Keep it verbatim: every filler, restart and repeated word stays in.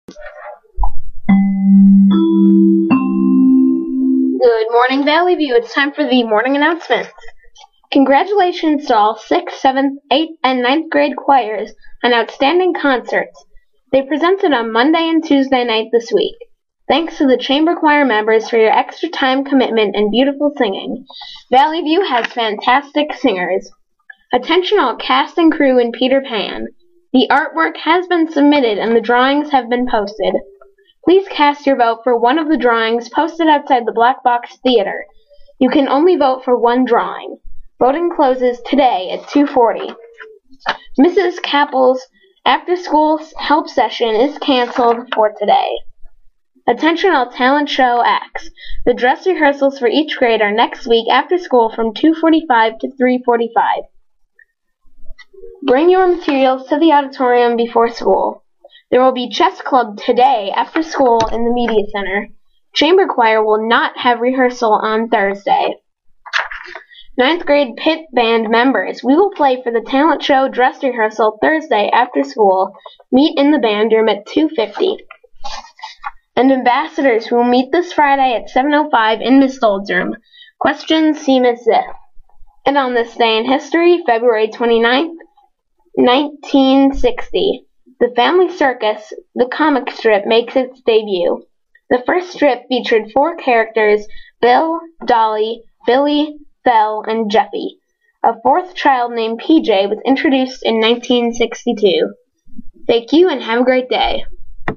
Good morning, Valley View. It's time for the morning announcements. Congratulations to all sixth, seventh, eighth, and ninth grade choirs on outstanding concerts. They presented on Monday and Tuesday night this week. Thanks to the chamber choir members for your extra time, commitment, and beautiful singing. Valley View has fantastic singers. Attention all cast and crew in Peter Pan. The artwork has been submitted and the drawings have been posted. Please cast your vote for one of the drawings posted outside the Black Box Theater. You can only vote for one drawing. Voting closes today at two forty. Missus Capple's after-school help session is canceled for today. Attention all talent show acts. The dress rehearsals for each grade are next week after school from two forty-five to three forty-five. Bring your materials to the auditorium before school. There will be chess club today after school in the media center. Chamber choir will not have rehearsal on Thursday. Ninth grade pit band members, we will play for the talent show dress rehearsal Thursday after school. Meet in the band room at two fifty. And ambassadors who will meet this Friday at seven oh five in Miss Gold's room. Questions see Miss Ziff. And on this day in history, February twenty-ninth, nineteen sixty, The Family Circus, the comic strip, makes its debut. The first strip featured four characters, Bill, Dolly, Billy, Belle, and Jeffy. A fourth child named P J was introduced in nineteen sixty-two. Thank you and have a great day.